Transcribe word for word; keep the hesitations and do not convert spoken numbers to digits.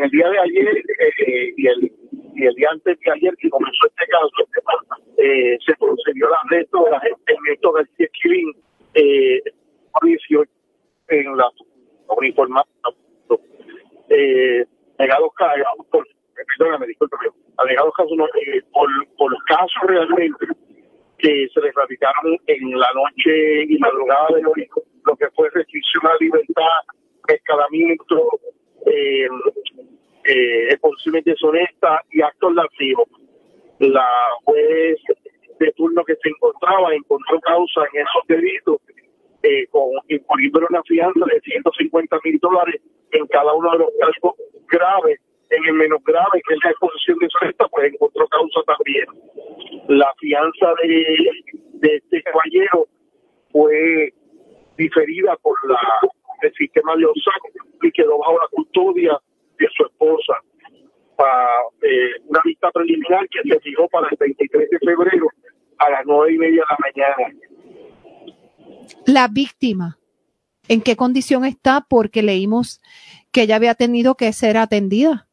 en el día de ayer eh, y, el, y el día antes de ayer que comenzó este caso, eh, se procedió al arresto de la gente Ernesto García Esquilín, eh, dieciocho en la uniformada, eh, alegados por, perdóname, discúlpame, alegados casos no, eh, por, por los casos realmente que se les radicaron en la noche y madrugada de hoy, lo que fue restricción a la libertad, escalamiento, eh, eh, exposiciones deshonestas y actos lascivos. La juez de turno que se encontraba encontró causa en esos delitos, eh, con imponiéndole una fianza de ciento cincuenta mil dólares en cada uno de los casos graves. En el menos grave, que es la exposición deshonesta, pues encontró causa también. La fianza de, de este caballero fue diferida por la el sistema de OSAC y quedó bajo la custodia de su esposa para eh, una vista preliminar que se fijó para el veintitrés de febrero a las nueve y media de la mañana. La víctima, ¿en qué condición está? Porque leímos que ella había tenido que ser atendida.